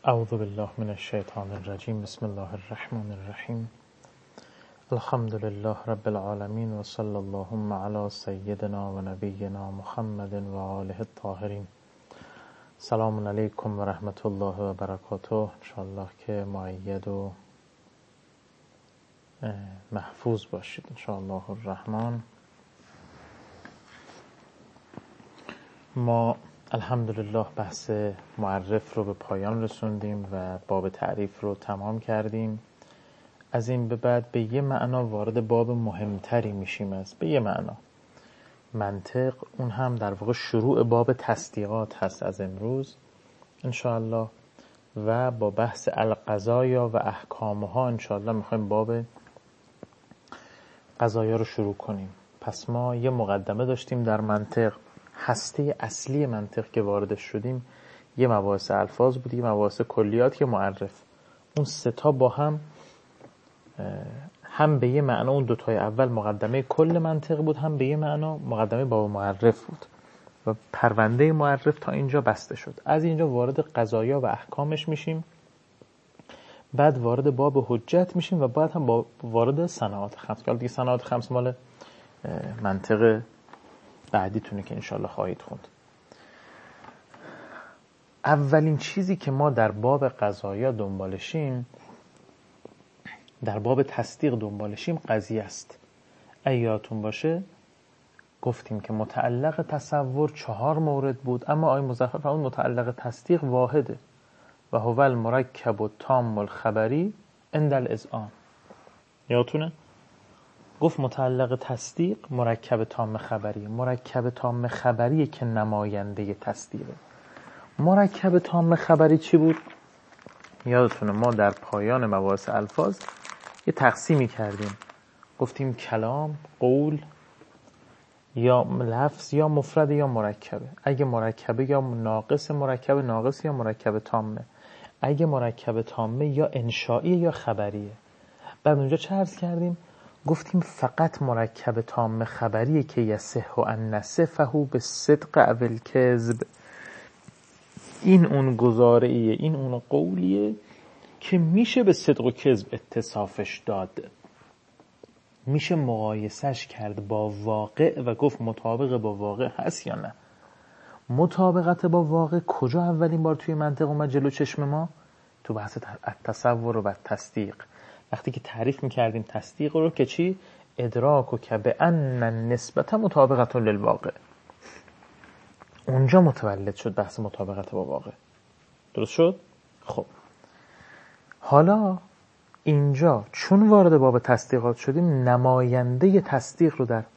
اعوذ بالله من الشیطان الرجیم. بسم الله الرحمن الرحیم. الحمد لله رب العالمین و صلی اللهم علی سیدنا و نبینا محمد و آله الطاهرین. سلام علیکم و رحمت الله و برکاته. انشاءالله که مؤید و محفوظ باشید انشاءالله الرحمن. ما الحمدلله بحث معرف رو به پایان رسوندیم و باب تعریف رو تمام کردیم. از این به بعد به یه معنا وارد باب مهمتری میشیم. به یه معنا منطق، اون هم در واقع شروع باب تصدیقات هست از امروز انشاءالله، و با بحث القضایا و احکامها انشاءالله میخوایم باب قضایا رو شروع کنیم. پس ما یه مقدمه داشتیم در منطق. هسته اصلی منطق که وارد شدیم یه مباحث الفاظ بود، یه مباحث کلیات، یه معرف. اون سه تا با هم به یه معنا اون دوتای اول مقدمه کل منطق بود، هم به یه معنا مقدمه باب معرف بود و پرونده معرف تا اینجا بسته شد. از اینجا وارد قضایا و احکامش میشیم، بعد وارد باب حجت میشیم و بعد هم وارد صناعات خمس. که دیگه صناعات خمس مال منطق بعدیتونه که انشالله خواهید خوند. اولین چیزی که ما در باب قضایا دنبالشیم، در باب تصدیق دنبالشیم، قضیه است. یادتون باشه گفتیم که متعلق تصور 4 مورد بود، اما آقای مظفر فرمود متعلق تصدیق واحده و هو المرکب و تام الخبری عند الاذعان. یادتونه؟ گفت متعلق تصدیق مرکب تام خبری. مرکب تام خبری که نماینده تصدیقه. مرکب تام خبری چی بود؟ یادتونه ما در پایان مباحث الفاظ یه تقسیمی کردیم، گفتیم کلام، قول، یا لفظ، یا مفرد، یا مرکبه. اگه مرکبه یا ناقص مرکب ناقص، یا مرکب تامه. اگه مرکب تامه یا انشائی یا خبریه. بعد اونجا چه عرض کردیم؟ گفتیم فقط مرکب تام خبریه که یصح ان نصفه بالصدق او الکذب. این اون گزاره‌ایه، این اون قولیه که میشه به صدق و کذب اتصافش داد، میشه مقایسش کرد با واقع و گفت مطابق با واقع هست یا نه. مطابقت با واقع کجا اولین بار توی منطق اومد جلو چشم ما؟ تو بحث تصور و تصدیق. وقتی که تعریف میکردیم تصدیق رو که چی؟ ادراک و که به ان نسبت مطابقت للواقع. اونجا متولد شد بحث مطابقت با واقع. درست شد؟ خب حالا اینجا چون وارد باب تصدیقات شدیم، نماینده تصدیق رو در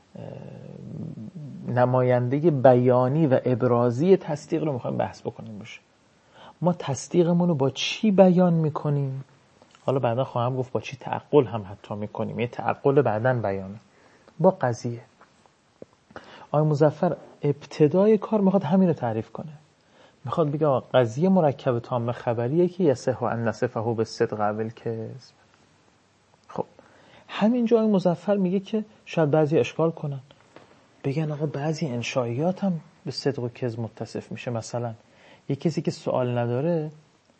نماینده بیانی و ابرازی تصدیق رو میخوایم بحث بکنیم باشه. ما تصدیقمون رو با چی بیان میکنیم؟ حالا بعدا خواهم گفت با چی تعقل هم حتی میکنیم. یه تعقل بعداً بیانه. با قضیه. آقای مظفر ابتدای کار میخواد همین رو تعریف کنه. میخواد بگه قضیه مرکب تام خبریه که یصح ان نصفه بالصدق او الکذب. خب همینجا آقای مظفر میگه که شاید بعضی اشکال کنن، بگن آقا بعضی انشائیات هم به صدق و کذب متصف میشه. مثلا یه کسی که سوال نداره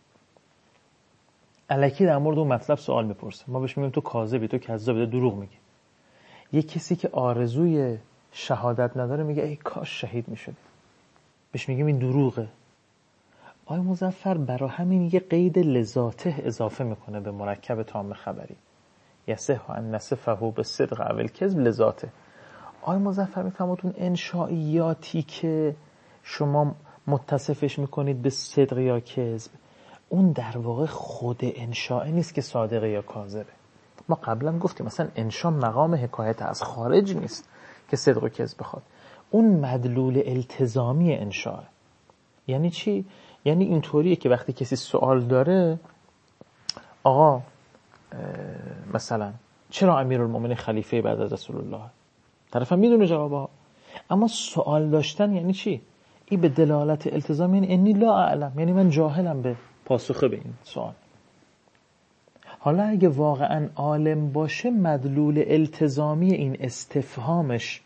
الکی در مورد اون مطلب سوال میپرسه، ما بهش میگیم تو کاذبی، تو کذابی، دروغ میگی. یه کسی که آرزوی شهادت نداره میگه ای کاش شهید میشدی، بهش میگیم این دروغه. آقای مظفر برای همین یه قید لذاته اضافه میکنه به مرکب تام خبری. یصح ان نصفه بالصدق او الکذب لذاته. آقای مظفر میفهمید اون انشائیاتی که شما متصفش میکنید به صدق یا کذب، اون در واقع خود انشاء نیست که صادقه یا کاذبه. ما قبلا گفتیم مثلا انشاء مقام حکایت از خارج نیست که صدق و کذب بخواد. اون مدلول التزامی انشاء. یعنی چی؟ یعنی اینطوریه که وقتی کسی سوال داره، آقا مثلا چرا امیرالمومنین خلیفه بعد از رسول الله؟ طرف هم میدونه جوابها، اما سوال داشتن یعنی چی؟ این به دلالت التزام، یعنی انی لا اعلم، یعنی من جاهلم به پاسخ به این سوال. حالا اگه واقعا عالم باشه مدلول التزامی این استفهامش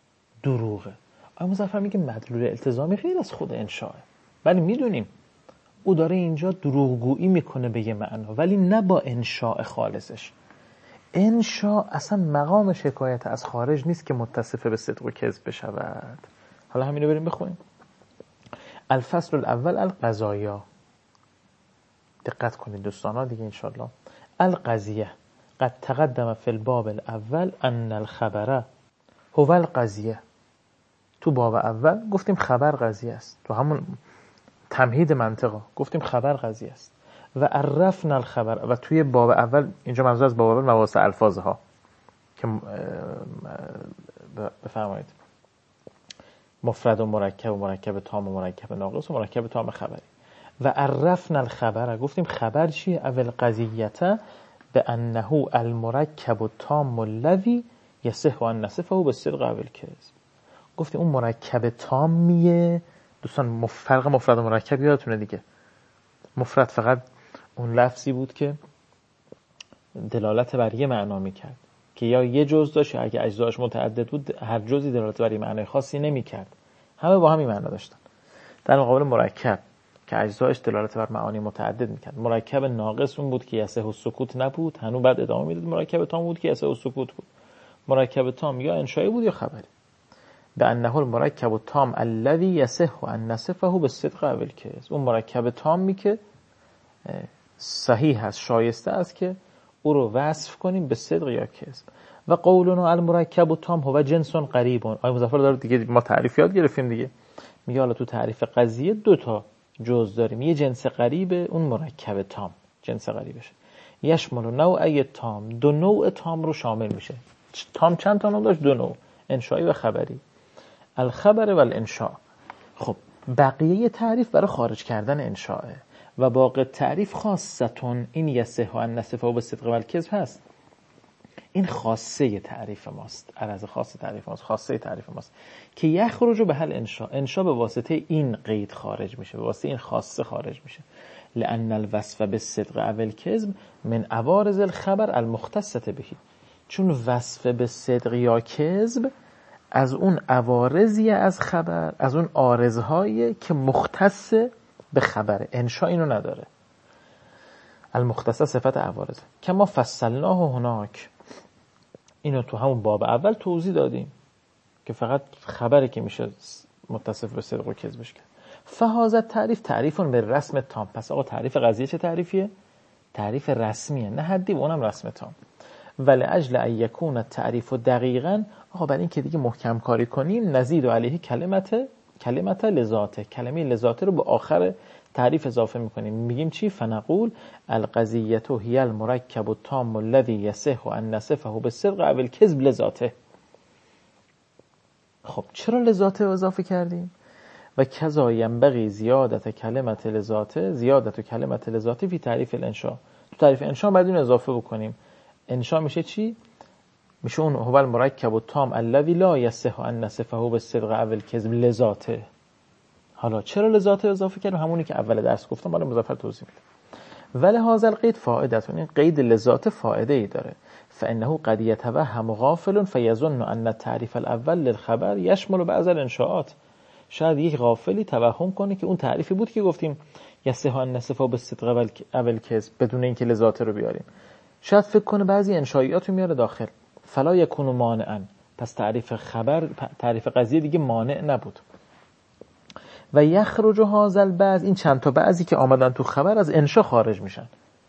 دروغه. آقای مظفر میگه مدلول التزامی غیر از خود انشاءه. ولی میدونیم او داره اینجا دروغگویی میکنه به یه معنا، ولی نه با انشاء خالصش. انشاء اصلا مقام شکایت از خارج نیست که متصف به صدق و کذب بشود. حالا همینو بریم بخونیم. الفصل الاول القضایا. دقت کنید دوستانا دیگه انشالله. القضیه قد تقدم فی الباب الاول ان الخبر هو القضیه. تو باب اول گفتیم خبر قضیه است، تو همون تمهید منطقه گفتیم خبر قضیه است. و عرفنا الخبر، و توی باب اول، اینجا منظور از باب اول مباحث الفاظها که بفرمایید مفرد و مرکب تام و مرکب ناقص و مرکب تام خبری. و عرفنا الخبر، گفتیم خبر چیه؟ اول قضیته به انه المرکب التام الذی یصح ان نصفه بالصدق او الکذب. گفتیم اون مرکب تامیه دوستان. فرق مفرد و مرکب یادتونه دیگه. مفرد فقط اون لفظی بود که دلالت بر یه معنا میکرد که یا یه جز داشت، یا اگه اجزاش متعدد بود هر جزی دلالت بر یه معنای خاصی نمیکرد، همه با همین معنا داشتن. در مقابل مرکب که اجزاش دلالت بر معانی متعدد میکرد. مرکب ناقص اون بود که یصح السکوت نبود، هنوز بعد ادامه میداد. مرکب تام بود که یصح السکوت بود. مرکب تام یا انشایی بود یا خبری. به انه المرکب التام الذی یصح ان نصفه بالصدق او الکذب. اون مرکب تامی که صحیح هست، شایسته است که او رو وصف کنیم به صدق یا کذب. و قولنا المرکب التام هو جنس قریب. آقای مظفر داره دیگه، ما تعریف یاد گرفتیم دیگه. میگه حالا تو تعریف قضیه دو تا جز داریم، یه جنس قریب اون مرکب تام، جنس قریبشه. یشمل نوع تام، دو نوع تام رو شامل میشه. تام چند تا نوع داشت؟ دو نوع، انشایی و خبری. الخبر و الانشاء. خب بقیه تعریف برای خارج کردن انشاءه و باقی تعریف خاصتون این یصح ان نصفه بالصدق و الکذب هست. این خاصه تعریف ماست، عرض خاص تعریف ماست، خاصه تعریف ماست که یخرج به هل انشاء. انشاء به واسطه این قید خارج میشه، به واسطه این خاصه خارج میشه. لأن الوصف بالصدق او الکذب من عوارض الخبر المختصه به. چون وصف به صدق یا کذب از اون عوارضی از خبر، از اون عارضهایی که مختص به خبره. انشاء اینو نداره. المختص صفت عوارض. کما فصلناه هناک، اینو تو همون باب اول توضیح دادیم که فقط خبره که میشه متصف به صدق و کذبش کرد. فهذا تعریف تعریفون به رسم تام. پس آقا تعریف قضیه چه تعریفیه؟ تعریف رسمیه، نه حدی، و اونم رسم تام. ولی اجل ان یکون التعریف دقیقاً، آقا برای این که دیگه محکم کاری کنیم، نزید علیه کلمت لذاته، کلمه لذاته رو به آخر تعریف اضافه میکنیم. میگیم چی؟ فنقول القضیه هی المرکب التام الذی یصح ان نصفه بالصدق او الکذب لذاته. خب چرا لذاته اضافه کردیم؟ و کذا ینبغی زیادت کلمت لذاته فی تعریف الانشاء. تو تعریف انشاء باید اینو اضافه بکنیم. انشاء میشه چی؟ میشه اون هو المرکب التام الذی لا یصح ان نصفه بالصدق او الکذب لذاته. حالا چرا لذاته اضافه کردیم؟ همونی که اول درس گفتم، برای مظفر توضیح میدم. ولی هذا القید فائدتون، این قید لذات فائده ای داره. فانه قد یتوهم غافل فیظن ان التعریف الاول للخبر یشمل بعض الانشاءات. شاید یک غافلی توهم کنه که اون تعریفی بود که گفتیم یصح ان نصفه بالصدق او الکذب بدون اینکه لذاته رو بیاریم. شاید فکر کنه بعضی انشائیات رو میاره داخل. فلا یکون مانعا. پس تعریف خبر، تعریف قضیه دیگه مانع نبود. و یخرج هذا البعض، این چند تا بعضی که آمدن تو خبر از انشا خارج میشن.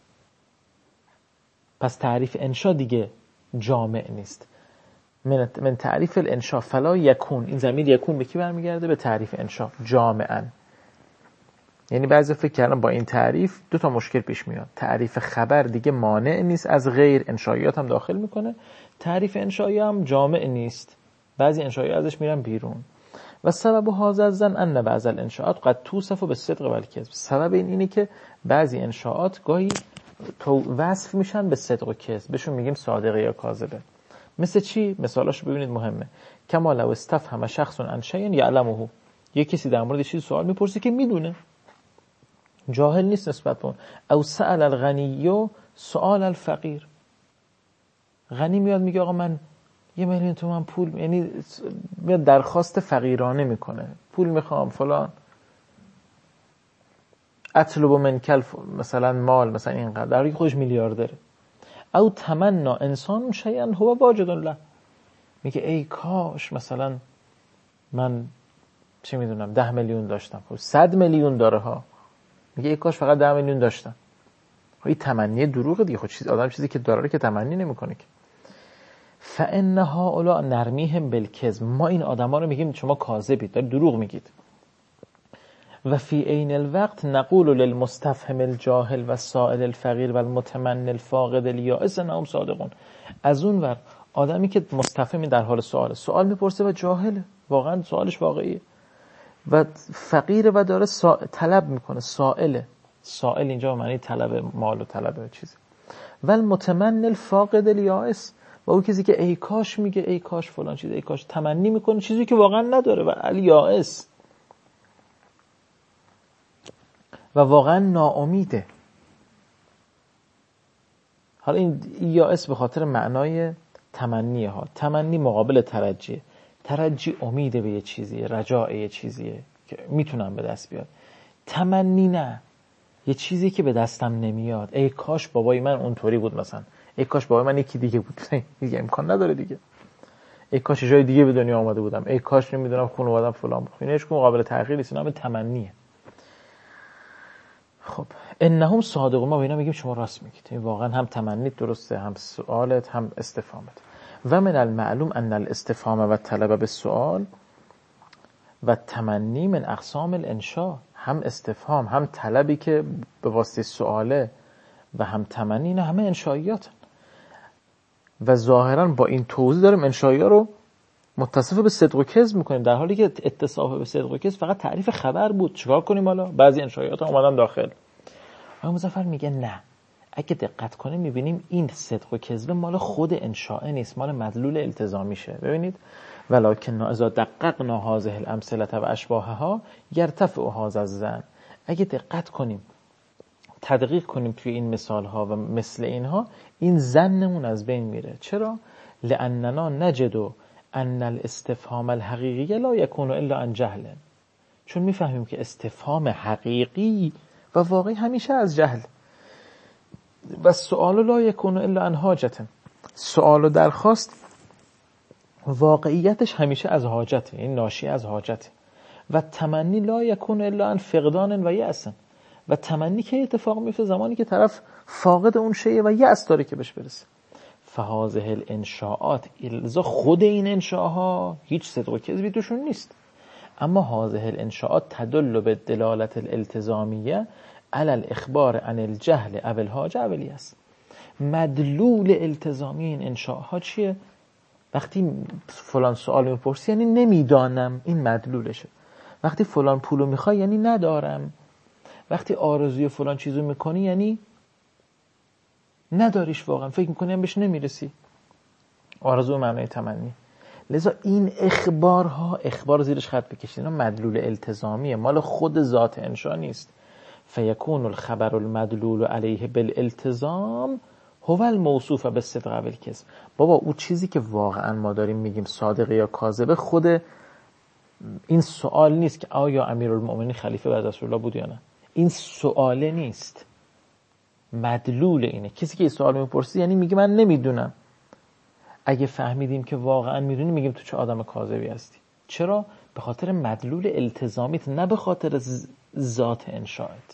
پس تعریف انشا دیگه جامع نیست. من تعریف الانشا فلا یکون، این ضمیر یکون به کی برمیگرده؟ به تعریف انشا جامعا. یعنی بعضی فکر کردن با این تعریف دو تا مشکل پیش میاد. تعریف خبر دیگه مانع نیست از غیر، انشائیات هم داخل میکنه. تعریف انشایی هم جامع نیست، بعضی انشائیات ازش میرن بیرون. و سبب هذا الظن ان بعض الانشاءات قد توصف بالصدق و الکذب. سبب این اینه که بعضی انشاءات گاهی وصف میشن به صدق و کذب، بهشون میگیم صادقه یا کاذبه. مثل چی؟ مثالاشو ببینید مهمه. کما لو استفهم شخص عن شیء یعلمه. یه کسی در مورد چیزی سوال میپرسه که میدونه، جاهل نیست نسبت به اون. او سأل الغنی سؤال الفقیر. غنی میاد میگه آقا من 1,000,000 تومان پول، یعنی میاد درخواست فقیرانه میکنه، پول میخوام فلان. اطلب من مثلا مال مثلا اینقدر، در حالی که خودش میلیاردره. او تمنا انسان شیئا هو واجد له، میگه ای کاش مثلا من چه میدونم 10 میلیون داشتم، خب 100 میلیون داره ها، میگه ای کاش فقط 10 میلیون داشتم. خب این تمنی دروغه دیگه، خود آدم چیزی که داره که تمنی نمیکنه که. فان هؤلاء نرمیهم بالکذب، ما این آدما رو میگیم شما کاذبید، دارید دروغ میگید. و فی عین الوقت نقول للمستفهم الجاهل و السائل الفقیر و المتمنی الفاقد الیائس انهم صادقون. از اون ور آدمی که مستفهمی در حال سوال میپرسه و جاهله، واقعا سوالش واقعیه، و فقیره و داره طلب میکنه، سائل اینجا معنی طلب مال و طلب چیزی. و المتمنی الفاقد الیائس، و اون کسی که ای کاش میگه ای کاش فلان چیز، ای کاش تمنی میکنه چیزی که واقعا نداره، و الیائس و واقعا ناامیده. حالا این یائس به خاطر معنای تمنیه ها، تمنی مقابل ترجیه، ترجی امیده به یه چیزیه، رجاء یه چیزیه که میتونم به دست بیاد، تمنی نه، یه چیزی که به دستم نمیاد، ای کاش بابای من اونطوری بود مثلا، ای کاش بابای من یکی دیگه بود، دیگه امکان نداره دیگه، ای کاش جای دیگه به دنیا آمده بودم، ای کاش نمیدونم خانواده‌ام فلان بود. این هیچ مقابل تغییر نیست، نام تمنیه. خب انهم صادقون، ما به اینا میگیم شما راست میگید، این واقعا هم تمنیت درسته، هم سوالت، هم استفهامت. و من المعلوم ان الاستفهام و طلب بالسؤال و تمنی من اقسام الانشاء، هم استفهام هم طلبی که به واسطه سواله و هم تمنی، اینا همه انشائیات. و ظاهرا با این توضیح داریم انشائیات رو متصف به صدق و کذب میکنیم، در حالی که اتصاف به صدق و کذب فقط تعریف خبر بود. چیکار کنیم حالا؟ بعضی انشائیات اومدن داخل. آقای مظفر میگه نه، اگه دقت کنیم میبینیم این صدق و کذب مال خود انشاء نیست، مال مدلول التزامیشه. ببینید ولکن اذا دققنا هذه الامثله و اشباهها یرتفع هذا الظن. اگه دقت کنیم تدقیق کنیم توی این مثال ها و مثل اینها، این ظنمون از بین میره. چرا؟ لاننا نجد ان الاستفهام الحقیقی لا یکون الا عن جهل. چون میفهمیم که استفهام حقیقی و واقعی همیشه از جهل. و سؤال لا یکون الا عن حاجت، سؤال و درخواست واقعیتش همیشه از حاجته، این ناشی از حاجته. و تمنی لا یکون الا عن فقدان و یأس، و تمنی که اتفاق میفته زمانی که طرف فاقد اون شیء و یأس داره که بهش برسه. فهذه الانشاءات، الزا خود این انشاءها هیچ صدق و کذبی توشون نیست، اما هذه الانشاءات تدل بالدلالة الالتزامیه علی الاخبار عن الجهل او الحاجه او الیأس. مدلول التزامی این انشاءها چیه؟ وقتی فلان سوال میپرسی یعنی نمیدانم، این مدلولشه. وقتی فلان پولو میخوای یعنی ندارم. وقتی آرزوی فلان چیزو میکنی یعنی نداریش، واقعا فکر میکنی هم بهش نمیرسی. آرزو معنای تمنی. لذا این اخبارها، اخبار زیرش خط بکشید، اینا مدلول التزامیه، مال خود ذات انشاء نیست. فیکون الخبر المدلول علیه بالالتزام هو الموصوف بالصدق و الکذب. بابا اون چیزی که واقعا ما داریم میگیم صادقه یا کاذبه، خود این سوال نیست که آیا امیرالمؤمنین خلیفه بعد از رسول الله بود یا نه. این سواله نیست، مدلول اینه. کسی که این سوال میپرسه یعنی میگه من نمیدونم. اگه فهمیدیم که واقعا میدونی، میگیم تو چه آدم کاذبی هستی. چرا؟ به خاطر مدلول التزامیت، نه به خاطر ذات انشاءت.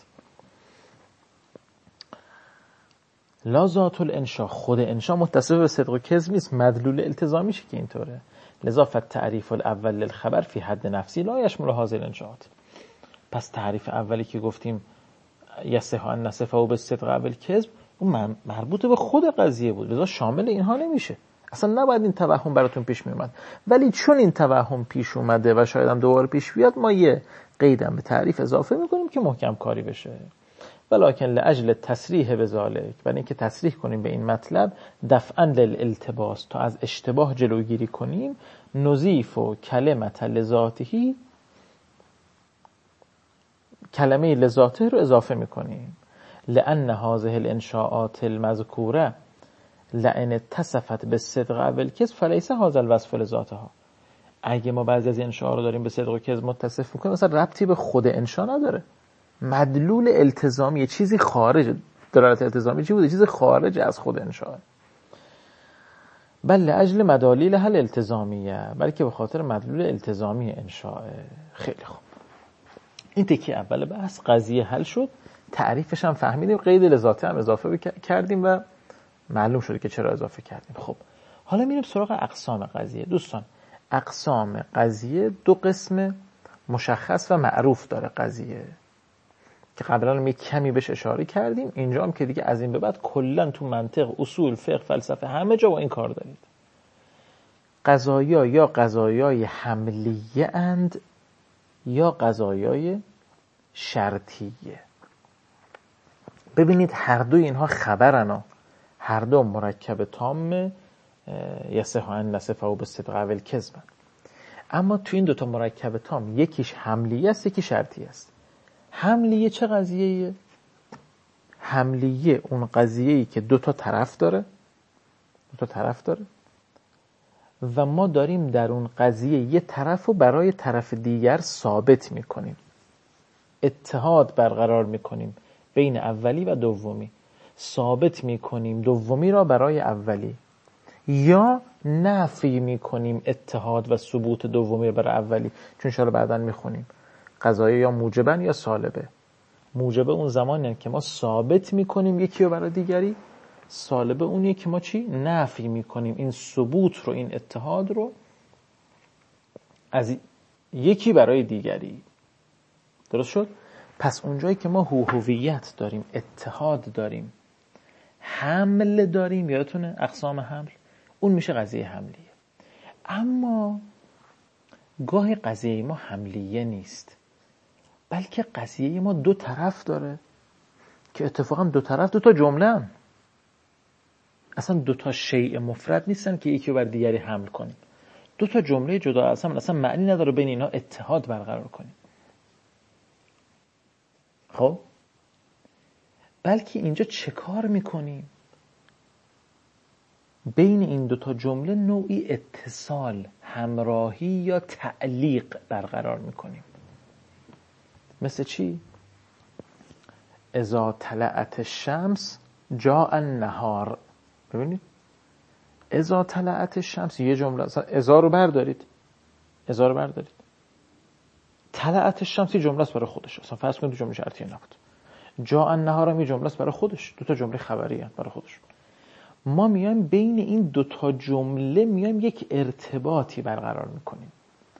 لا ذات الانشاء، خود انشاء متصف به صدق و کذب نیست، مدلول التزامیشه که اینطوره. لذا فالتعریف الاول للخبر فی حد نفسی لا یشمل هذه الانشاءات. پس تعریف اولی که گفتیم یصح ان نصفه بالصدق و الکذب، اون مربوط به خود قضیه بود، لذا شامل اینها نمیشه. اصلا نباید این توهم براتون پیش می اومد، ولی چون این توهم پیش اومده و شاید هم دوباره پیش بیاد، ما یه قیدم به تعریف اضافه میکنیم که محکم کاری بشه. ولکن لاجل تصریح بذالک، برای اینکه تصریح کنیم به این مطلب، دفعا للالتباس، تا از اشتباه جلوگیری کنیم، نضیف و کلمت لذاته، کلمه لذاته رو اضافه میکنیم. لان هذه الانشاءات المذکوره لئن اتصفت بالصدق و الکذب فلیس هذا الوصف لذاتها. اگه ما بعضی از انشاء رو داریم به صدق و کذب متصف میکنیم، مثلا ربطی به خود انشاء نداره، مدلول التزامی یه چیزی خارج، دلالت التزامی چی بوده؟ چیزی خارج از خود انشاء. بل لاجل مدالیل حل التزامیه، بلکه به خاطر مدلول التزامی انشاء. خیلی خوب، این تکی اول بحث قضیه حل شد، تعریفش هم فهمیدیم، قید لذاته هم اضافه کردیم و معلوم شده که چرا اضافه کردیم. خب حالا میریم سراغ اقسام قضیه. دوستان اقسام قضیه دو قسم مشخص و معروف داره قضیه که قبلا هم یک کمی بهش اشاره کردیم. اینجا هم که دیگه از این به بعد کلا تو منطق، اصول، فقه، فلسفه همه جا با این کار دارید. قضایا یا قضایای حملیه اند یا قضایای شرطیه. ببینید هر دو اینها خبرن، هر دو مرکب تام یصح ان نصفه بالصدق او الکذب. اما تو این دوتا مرکب تام یکیش حملیه است، یکی شرطیه است. حملیه چه قضیه‌ایه؟ حملیه اون قضیه‌ای که دوتا طرف داره و ما داریم در اون قضیه یه طرف رو برای طرف دیگر ثابت میکنیم، اتحاد برقرار میکنیم بین اولی و دومی، ثابت میکنیم دومی را برای اولی، یا نفی میکنیم اتحاد و ثبوت دومی برای اولی. چون انشاءالله بعداً میخونیم قضایه یا موجبن یا سالبه. موجبه اون زمانیه که ما ثابت میکنیم یکی رو برای دیگری، سالبه اونیه که ما چی؟ نفی میکنیم این ثبوت رو، این اتحاد رو از یکی برای دیگری. درست شد؟ پس اونجایی که ما هویت داریم، اتحاد داریم، حمل داریم، یادتونه اقسام حمل، اون میشه قضیه حملیه. اما گاهی قضیه ما حملیه نیست، بلکه قضیه ما دو طرف داره که اتفاقا دو طرف دو تا جمله هم. اصلا دو تا شیء مفرد نیستن که یکی رو بر دیگری حمل کنیم. دو تا جمله جدا از هم، اصلا معنی نداره بین اینا اتحاد برقرار کنیم. خب بلکه اینجا چه کار میکنیم؟ بین این دو تا جمله نوعی اتصال، همراهی یا تعلیق برقرار میکنیم. مثل چی؟ اذا طلعت الشمس جاء النهار. ببینید اذا طلعت الشمس یه جمله، اذا رو بردارید، طلعت الشمس یه جمله است برای خودش، اصلا فرض کنید جمله شرطیه نبود. جاء النهار هم یه جمله است برای خودش، دو تا جمله خبری هست برای خودش. ما میایم بین این دو تا جمله میایم یک ارتباطی برقرار میکنیم،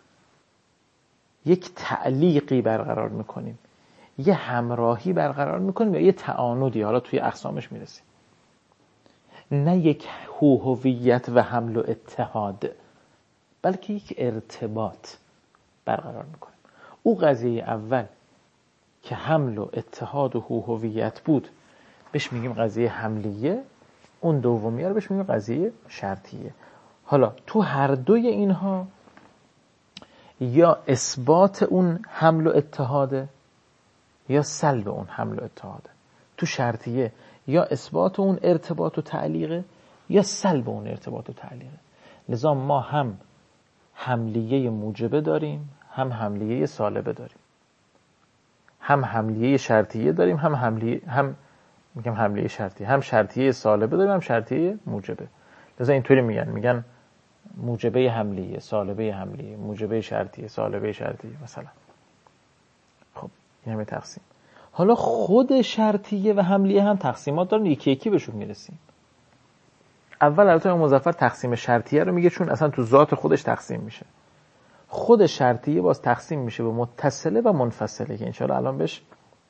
یک تعلیقی برقرار میکنیم، یه همراهی برقرار میکنیم یا یه تعانودی، حالا توی اقسامش میرسیم. نه یک هویت و حمل و اتحاد، بلکه یک ارتباط برقرار میکنیم. او قضیه اول که حمل و اتحاد و هویت بود بهش میگیم قضیه حملیه، اون دومیه رو بهش میگیم قضیه شرطیه. حالا تو هر دوی اینها یا اثبات اون حمل و اتحاده یا سلب اون حمل و اتحاده. تو شرطیه یا اثبات اون ارتباط و تعلیقه یا سلب اون ارتباط و تعلیقه. لذا ما هم حملیه موجبه داریم، هم حملیه سالبه داریم، هم حملیه شرطیه داریم، هم حملیه شرطیه، هم شرطیه سالبه داریم، هم شرطیه موجبه. لذا اینطوری میگن موجبه حملیه، سالبه حملیه، موجبه شرطیه، سالبه شرطیه مثلا. خب این همه تقسیم. حالا خود شرطیه و حملیه هم تقسیمات دارن، یکی یکی بهشون میرسیم. اول البته مظفر تقسیم شرطیه رو میگه چون اصلا تو ذات خودش تقسیم میشه. خود شرطیه باز تقسیم میشه به متصله و منفصله که انشاءالله الان بهش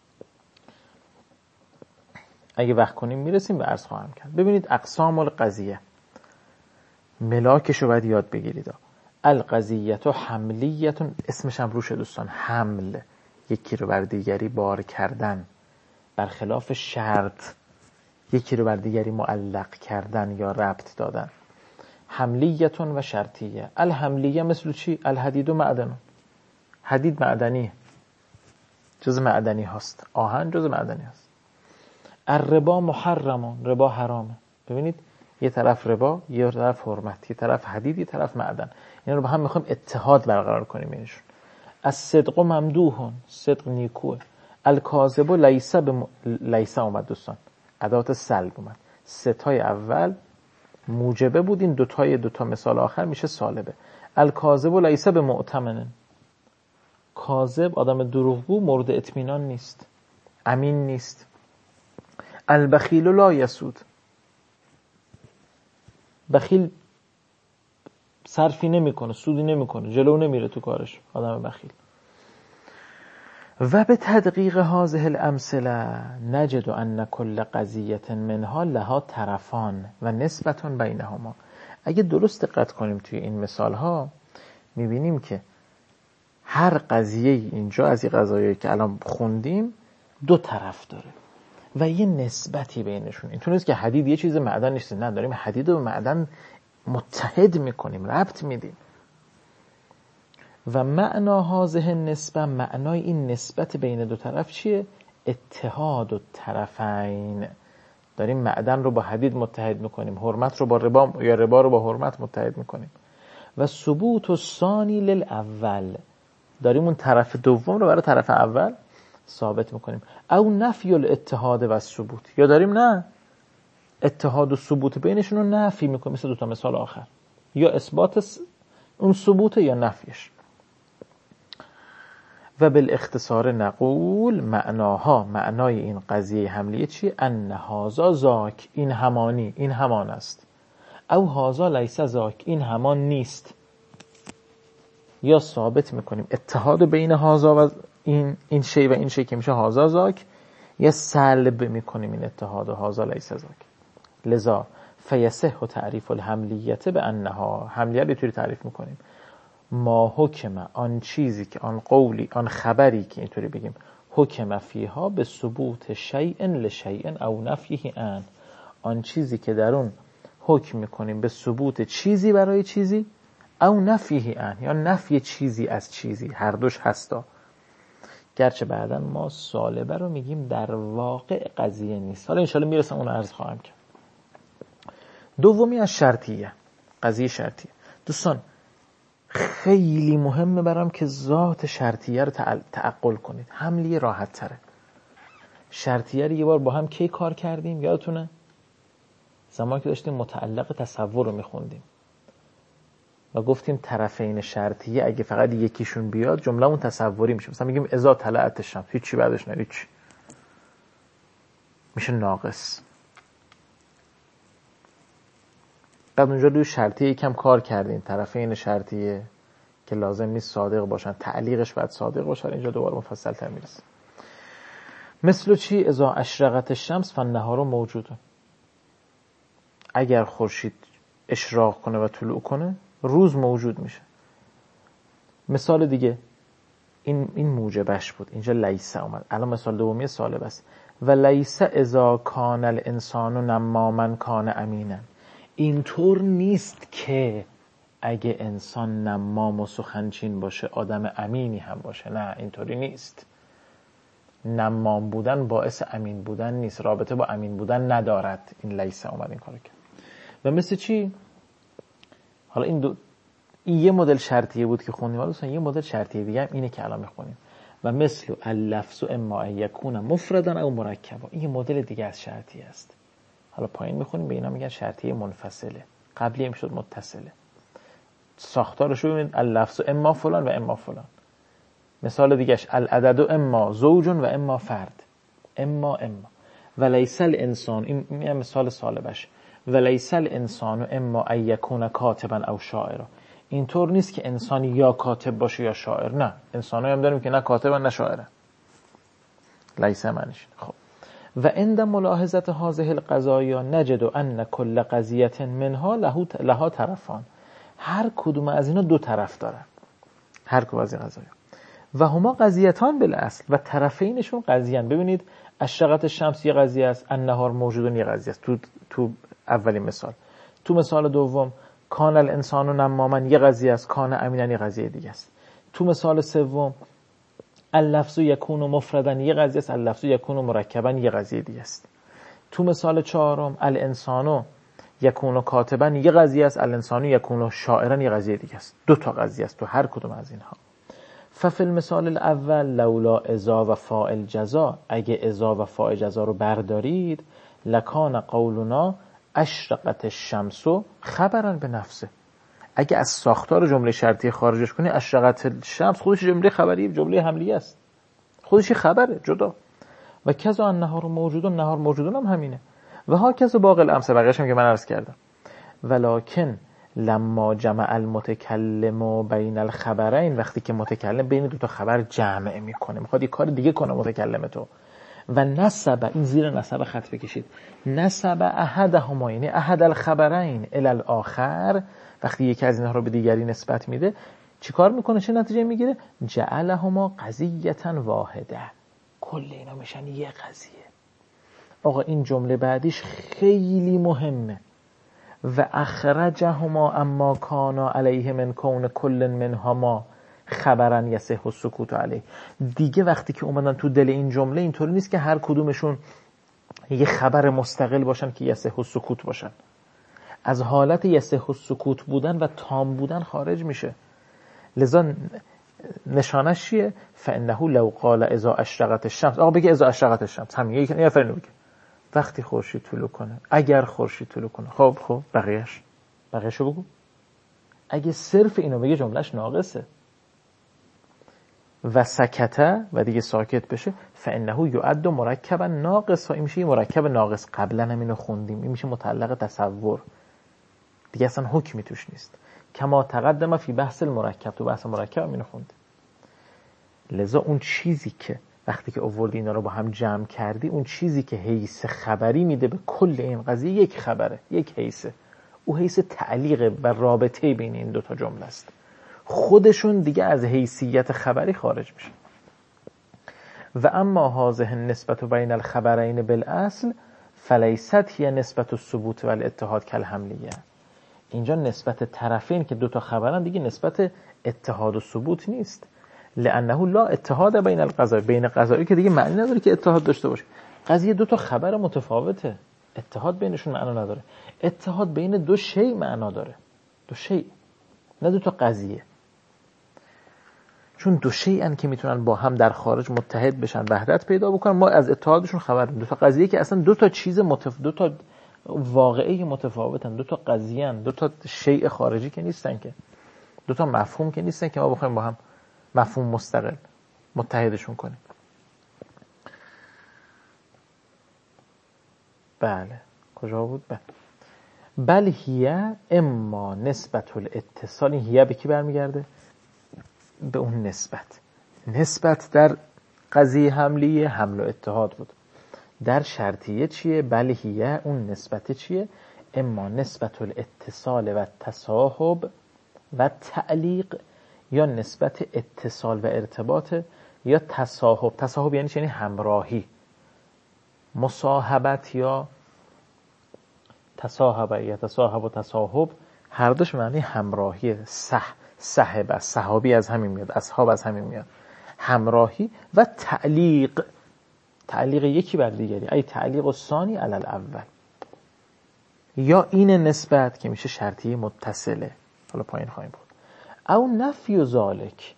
اگه وقت کنیم میرسیم و عرض خواهم کرد. ببینید اقسام القضیه، ملاکش رو باید یاد بگیرید. القضیه حملیه، اسمش هم روشه دوستان، حمل، یکی رو بر دیگری بار کردن، برخلاف شرط یکی رو بر دیگری معلق کردن یا ربط دادن. حملیه و شرطیه. الحملیه مثل چی؟ الحدید و معدن. حدید معدنی، جز معدنی هست، آهن جز معدنی هست. الربا محرم، ربا حرامه. ببینید یه طرف ربا، یه طرف حرمت، یه طرف حدید، یه طرف معدن. اینا رو با هم میخوایم اتحاد برقرار کنیم بینشون. الصدق ممدوح، صدق نیکوه. الکاذب لیس اومد دوستان، ادات سلب اومد. ستای اول موجبه بود، این دوتا مثال آخر میشه سالبه. الکاذب لیس بمؤتمن، کاذب آدم دروغگو مورد اطمینان نیست، امین نیست. البخیل لا یسود، بخیل صرفی نمیکنه، سودی نمیکنه، جلو نمیره تو کارش، آدم بخیل. و به تدقیق هذه الامثله نجد ان کل قضیه منها لها طرفان و نسبت بینهما. اگه درست دقت کنیم توی این مثال ها میبینیم که هر قضیه اینجا از این قضایایی که الان خوندیم دو طرف داره و یه نسبتی بینشون. اینطور نیست که حدید یه چیز معدن نیست، نه، داریم حدید و معدن متحد میکنیم، ربط میدیم. و معنا هذه نسبه، معنای این نسبت بین دو طرف چیه؟ اتحاد الطرفین. داریم معدن رو با حدید متحد میکنیم، حرمت رو با ربا یا ربا رو با حرمت متحد میکنیم. و ثبوت الثانی للاول، داریم اون طرف دوم رو برای طرف اول ثابت میکنیم. او نفی الاتحاد و ثبوت، یا داریم نه اتحاد و ثبوت بینشون رو نفی میکنیم، مثل دوتا مثال آخر، یا اثبات اون ثبوت یا نفیش. و بالاختصار نقول معناها، معنای این قضیه حملیه چیه؟ ان هذا ذاک، این همانی، این همان است. او هذا لیس ذاک، این همان نیست. یا ثابت میکنیم اتحاد بین هذا و این شی و این شی که میشه هذا ذاک، یا سلب میکنیم این اتحاد و هذا لیس ذاک. لذا فیصح تعریف الحملیت به انها، حملیه رو اینطوری تعریف میکنیم: ما حکم، آن چیزی که، آن قولی، آن خبری که اینطوری بگیم، حکم فیها به ثبوت شیء لشیء او نفیه ان، آن چیزی که در اون حکم میکنیم به ثبوت چیزی برای چیزی، او نفیه ان، یا نفی چیزی از چیزی، هر دوش هستا. گرچه بعداً ما سالبه رو میگیم در واقع قضیه نیست، حالا انشالله میرسم اون عرض خواهم کرد. دومی از شرطیه، قضیه شرطیه. دوستان خیلی مهمه برام که ذات شرطیه رو تعقل کنید، حملیه راحت تره. شرطیه رو یه بار با هم کی کار کردیم یادتونه؟ زمانی که داشتیم متعلق تصور رو میخوندیم و گفتیم طرفین شرطیه اگه فقط یکیشون بیاد جمله‌مون تصوری میشه. مثلا میگیم اذا طلعت الشمس، هیچی بعدش نه، هیچ، میشه ناقص. بعد اونجا روی شرطیه یکم کار کردیم، طرفین شرطیه که لازم نیست صادق باشن، تعلیقش باید صادق باشه. اینجا دوباره مفصل تر میرسه. مثل چی؟ اذا اشرقت الشمس فالنهار موجود، اگر خورشید اشراق کنه و طلوع کنه روز موجود میشه. مثال دیگه این موجبش بود، اینجا لیسه اومد. الان مثال دومی سالب است: و لیسه اذا کان الانسان نماما کان امینا، اینطور نیست که اگه انسان نمام و سخنچین باشه آدم امینی هم باشه. نه، اینطوری نیست. نمام بودن باعث امین بودن نیست، رابطه با امین بودن ندارد. این لیسه اومد این کارو کرد. و مثل چی؟ حالا این یه مدل شرطیه بود که خوندیم، حالا یه مدل شرطیه دیگه هم اینه که الان میخونیم: و مثل اللفظ اما یکون مفردا او مرکبا، این یه مدل دیگه از شرطیه است. حالا پایین میخونیم به اینا میگن شرطیه منفصله، قبلی هم شد متصله. ساختارش رو ببینید: اللفظ اما فلان و اما فلان. مثال دیگهش: العدد اما زوج و اما فرد، اما و لیس الانسان، این مثال سالبش: و لیس الانسان اما ان یکون کاتبا او شاعرا، اینطور نیست که انسان یا کاتب باشه یا شاعر. نه، انسانایی هم داریم که نه کاتبن نه شاعرن. لیس معنیش. خب و عند ملاحظه هذه القضایا نجد ان کل قضیه منها لها طرفان، هر کدوم از اینا دو طرف دارن، هر کدوم از این قضایا. و هما قضیتان بالاصل، و طرفینشون قضیه‌ان. ببینید اشرقت الشمس یه قضیه است، النهار موجودون یه قضیه است تو اولین مثال. تو مثال دوم کان الانسان نماما یه قضیه است، کان امینا یه قضیه دیگه است. تو مثال سوم اللفظ یکون مفردا یه قضیه است، اللفظ یکون مرکبا یه قضیه دیگه است. تو مثال چهارم الانسان یکون کاتبا یه قضیه است، الانسان یکون شاعرا یه قضیه دیگه است. دو تا قضیه است تو هر کدوم از اینها. ففی المثال الاول لولا اذا و فاعل جزا، اگه اذا و فاعل جزا رو بردارید، لکان قولنا اشرقت الشمس خبرا به نفسه. اگه از ساختار جمله شرطی خارجش کنی، اشرقت الشمس خودش جمله خبری، جمله حملیه است، خودش خبره جدا. و کذا النهار موجودون، نهار موجودون هم همینه. و ها کذا باقی الامثله، بقیه‌اش هم که من عرض کردم. ولکن لما جمع المتکلم بین الخبرین، وقتی که متکلم بین دو تا خبر جمع میکنه، میخواد یه کار دیگه کنه متکلم تو، و نسب، این زیر نسب خط بکشید، نسب احدهما، یعنی احد الخبرین الی الاخر، وقتی یکی از اینها رو به دیگری نسبت میده، چیکار میکنه، چه نتیجه میگیره؟ جعلهما قضیه واحده، کل اینا میشن یه قضیه. آقا این جمله بعدیش خیلی مهمه. و اخرجهما اما کانا علیه من کون کل منهما خبرا یصح السکوت علیه. دیگه وقتی که اومدن تو دل این جمله، اینطوری نیست که هر کدومشون یه خبر مستقل باشن که یصح السکوت باشن. از حالت یصح السکوت بودن و تام بودن خارج میشه. لذا نشانش چیه؟ فانه لو قال اذا اشرقت الشمس، آقا بگه اذا اشرقت الشمس، همین یه نفر اینو بگه، وقتی خورشید طلوع کنه، اگر خورشید طلوع کنه. خب بقیه‌شو بگو. اگه صرف اینو بگه جملهش ناقصه. و سکته، و دیگه ساکت بشه، فانه یعد مرکبا ناقص، این میشه مرکب ناقص. قبلا هم اینو خوندیم، این میشه متعلق تصور، دیگه اصلا حکمی توش نیست. کما تقدم فی بحث المرکب، تو بحث مرکب هم اینو خوندیم. لذا اون چیزی که وقتی که آوردی اینا رو با هم جمع کردی، اون چیزی که حیث خبری میده به کل این قضیه یک خبره، یک حیثه. او حیث تعلیق و رابطه بین این دوتا جمله است. خودشون دیگه از حیثیت خبری خارج میشه. و اما هذه النسبت بین الخبرین بالاصل فلیست هی نسبت الثبوت و الاتحاد کالحملیه. اینجا نسبت طرفین که دوتا خبرن دیگه نسبت اتحاد و ثبوت نیست. لانه لا اتحاد بین القضایا، بین قضایی که دیگه معنی نداره که اتحاد داشته باشه. قضیه دو تا خبر متفاوته، اتحاد بینشون معنا نداره. اتحاد بین دو شی معنا داره، دو شی، نه دو تا قضیه. چون دو شیئن که میتونن با هم در خارج متحد بشن، وحدت پیدا بکنن، ما از اتحادشون خبر داریم. دو تا قضیه که اصلا دو تا چیز دو تا واقعه متفاوتن، دو تا قضیه‌ان، دو تا شیء خارجی که نیستن، که دو تا مفهوم که نیستن که ما بخوایم با هم مفهوم مستقل متحدشون کنیم. بله کجا بود؟ بل هیه اما نسبت الاتصال. این هیه به کی برمیگرده؟ به اون نسبت در قضیه حملیه حمل و اتحاد بود. در شرطیه چیه؟ بل هیه اون نسبت چیه؟ اما نسبت الاتصال و تصاحب و تعلیق، یا نسبت اتصال و ارتباط، یا تصاحب یعنی چه؟ یعنی همراهی. مصاحبت یا تصاحب، یا تصاحب و تصاحب هر دوش معنی همراهی. صحب، صحابی از همین میاد، اصحاب از همین میاد. همراهی و تعلیق یکی بر دیگری، ای تعلیق و ثانی علی الاول. یا این نسبت که میشه شرطی متصله، حالا پایین خواهیم بود. او نفی و ذالک،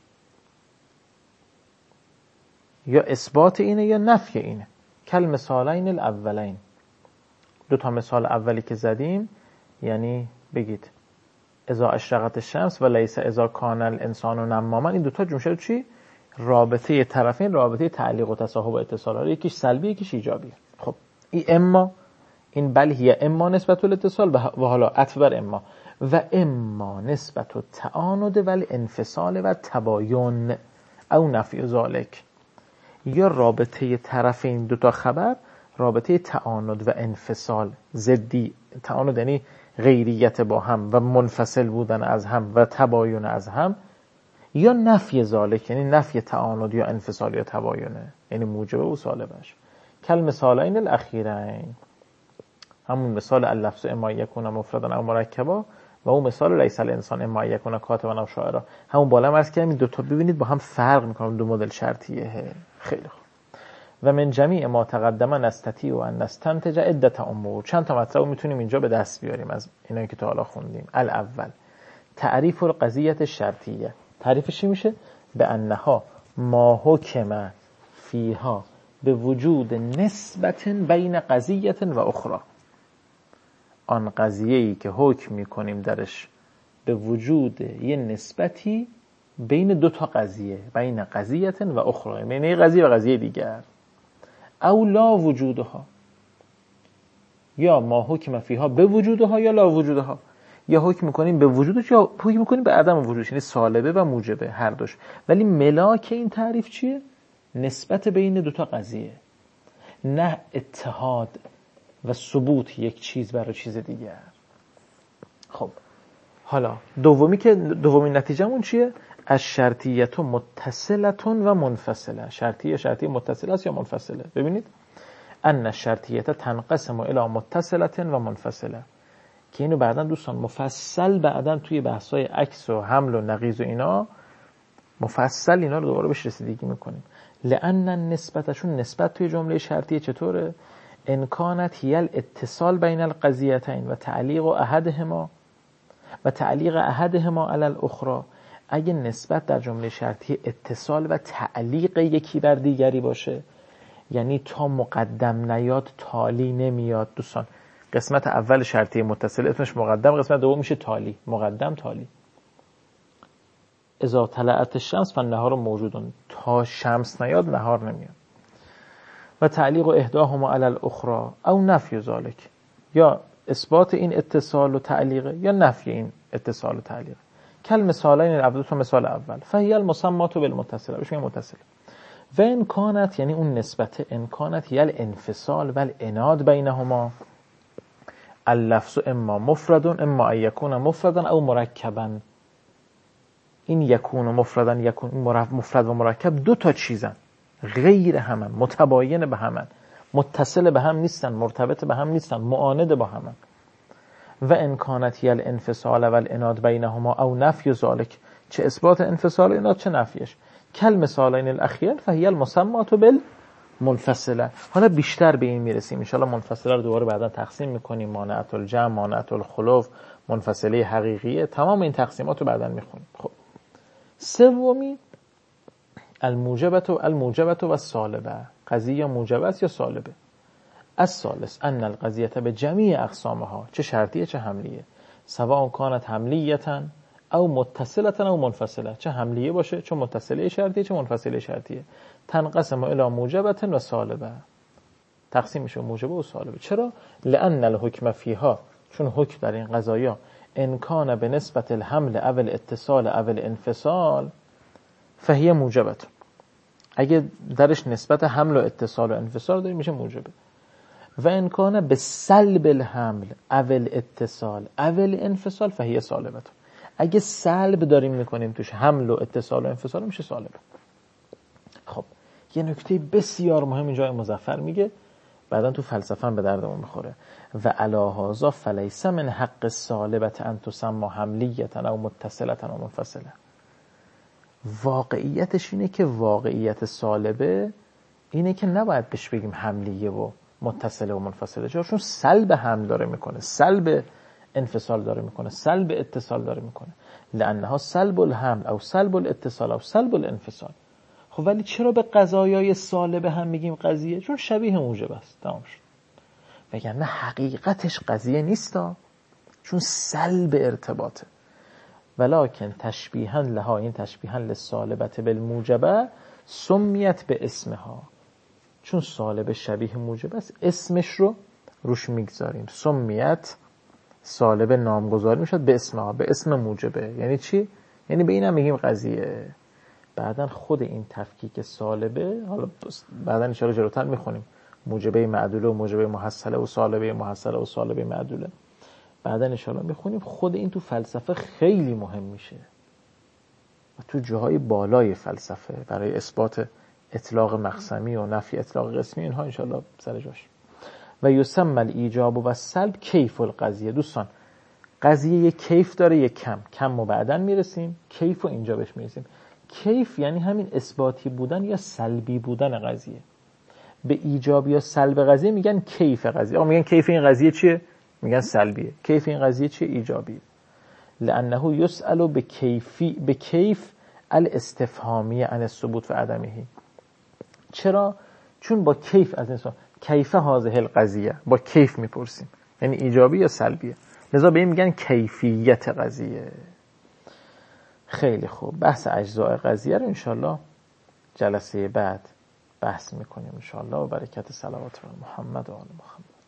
یا اثبات اینه یا نفی اینه. کل مثالین الاولین، دو تا مثال اولی که زدیم، یعنی بگید اذا اشرقت الشمس و لیس اذا کان الانسان نماما، این دوتا جمله چی؟ رابطه طرفین، رابطه تعلیق و تصاحب و اتصال، یکیش سلبی یکیش ایجابیه. خب این اما، این بل هی اما نسبت الاتصال و حالا عطف بر اما، و اما نسبت التعاند و الانفصال و تباین او نفی ذالک، یا رابطه طرفین دوتا خبر، رابطه تعاند و انفصال، ضدی. تعاند یعنی غیریت با هم و منفصل بودن از هم و تباین از هم، یا نفی ذالک یعنی نفی تعاند یا انفصال یا تباینه، یعنی موجب و سالبش. کل مثالین الاخیرین، همون مثال اللفظ اما یکون مفردا او مرکبا، و اون مثال لیس الانسان اما یکون کاتبا او شاعرا. همون بالا عرض کردم این دو تا ببینید با هم فرق میکنن، دو مدل شرطیه. خیلی خوب. و من جمیع ما تقدم نستطیع و ان نستنتج عدة امور. چند تا مطلب میتونیم اینجا به دست بیاریم از اینایی که تا حالا خوندیم. الاول تعریف القضیه الشرطیه. تعریفش چی میشه؟ به انها ما حکم فیها به وجود نسبت بین قضیه و اخرى، آن قضیه‌ای که حکم می‌کنیم درش به وجود یه نسبتی بین دو تا قضیه، بین قضیه و اخرى، بین یه قضیه و قضیه دیگر، او لا وجودها، یا ما حکم فیها به وجودها یا لا وجودها، یا حکم می‌کنیم به وجودش یا حکم می‌کنیم به عدم وجودش، یعنی سالبه و موجبه هر دوش. ولی ملاک این تعریف چیه؟ نسبت بین دو تا قضیه، نه اتحاد و ثبوت یک چیز برای چیز دیگر. خب حالا دومین نتیجهمون چیه؟ از شرطیت متصلتون و منفصله. شرطی متصل است یا منفصله؟ ببینید ان الشرطیت تنقسم الی متصلة و منفصله، که اینو بعداً دوستان مفصل بعداً توی بحث‌های عکس و حمل و نقیض و اینا مفصل اینا رو دوباره بهش رسیدگی میکنیم. لأن نسبتشون نسبت توی جمله شرطیه چطوره؟ ان کانت هی الاتصال بین القضیتین و تعلیق احدهما علی الاخرى، اگه نسبت در جمله شرطی اتصال و تعلیق یکی بر دیگری باشه، یعنی تا مقدم نیاد تالی نمیاد. دوستان قسمت اول شرطی متصل اسمش مقدم، قسمت دوم میشه تالی، مقدم تالی. اذا طلعت الشمس فالنهار موجودون، تا شمس نیاد نهار نمیاد. و تعلیق احداهما علی الاخرى او نفی ذلک، یا اثبات این اتصال و تعلیق یا نفی این اتصال و تعلیق. کل مثالین الاول، تو مثال اول فهی المسمات بالمتصله، بهش میگن متصله. و ان کانت، یعنی اون نسبت، ان کانت هی الانفصال و الاناد بینهما، اللفظ اما مفرد اما یکون مفردا او مرکبا. این یکون و مفردن، یکون مفرد و مرکب دو تا چیزن، غیر همن، متباین به همن، متصل به هم نیستن، مرتبط به هم نیستن، معاند با همن. و ان کانت هی الانفصال و الاناد بینهما او نفی ذلک، چه اثبات انفصال و اناد چه نفیش. کل مثالین الاخیر فهی المسمات بالمنفصله. حالا بیشتر به این میرسیم ان شاء الله، منفصله رو دوباره بعدا تقسیم میکنیم، مانعت الجمع، مانعت الخلف، منفصله حقیقیه، تمام این تقسیمات رو بعدا میخونیم. خب سومی الموجبت و السالبه، قضیه موجبه است یا سالبه. الثالث ان القضیه به جمیع اقسامها، چه شرطیه چه حملیه، سواء کانت حملیه او متصله او منفصله، چه حملیه باشه چه متصله شرطیه چه منفصله شرطیه، تنقسم الی موجبه و سالبه، تقسیم میشه موجبه و سالبه. چرا؟ لان الحکم فیها، چون حکم در این قضایا ان کان به نسبت الحمل او الاتصال او الانفصال فهی موجبه، اگه درش نسبت حمل و اتصال و انفصال داریم میشه موجبه. و ان کان به سلب الحمل او الاتصال او الانفصال فهی سالبه، اگه سلب داریم میکنیم توش حمل و اتصال و انفصال میشه سالبه. خب یه نکته بسیار مهم اینجا مظفر میگه، بعدا تو فلسفه هم به دردمون میخوره. و علی هذا فلیس من حق السالبه ان تسمى حملیه او متصله او منفصله. واقعیتش اینه که واقعیت سالبه اینه که نباید بهش بگیم حملیه و متصله و منفصله، چون سلب حمل داره میکنه، سلب انفصال داره میکنه، سلب اتصال داره میکنه، لانها سلب الحمل او سلب الاتصال او سلب الانفصال. خب ولی چرا به قضایای سالبه هم میگیم قضیه؟ چون شبیه موجب است، تمام شد. وگرنه حقیقتش قضیه نیستا، چون سلب ارتباطه. ولکن تشبیها لها، این تشبیها للسالبه بالموجبه سمیت به اسمها، چون سالب شبیه موجب است اسمش رو روش میگذاریم، سمیت سالب نامگذاری میشد به اسمها، به اسم موجبه. یعنی چی؟ یعنی به اینم میگیم قضیه. بعدن خود این تفکیک سالبه، حالا بعدن ان شاء الله جلوتر میخونیم موجبه معدوله و موجبه محصله و سالبه محصله و سالبه معدوله، بعدن ان شاء الله میخونیم. خود این تو فلسفه خیلی مهم میشه و تو جاهای بالای فلسفه برای اثبات اطلاق مقسمی و نفی اطلاق قسمی، اینها ان شاء الله سر جاش. و یسمى الایجاب و السلب کیف القضیه. دوستان قضیه یک کیف داره، یک کم و بعدن میرسیم، کیف و اینجا بهش میرسیم. کیف یعنی همین اثباتی بودن یا سلبی بودن قضیه. به ایجاب یا سلب قضیه میگن کیف قضیه. آقا میگن کیف این قضیه چیه؟ میگن سلبیه. کیف این قضیه چیه؟ ایجابیه. لانه یسأل به کیف الاستفهامی عن الثبوت و عدمه. چرا؟ چون با کیف از انسان، کیف هذه القضیه، با کیف میپرسیم، یعنی ایجابی یا سلبیه، لذا به این میگن کیفیت قضیه. خیلی خوب، بحث اجزاء قضیه رو انشالله جلسه بعد بحث میکنیم انشالله، و برکت صلوات بر محمد و آل محمد.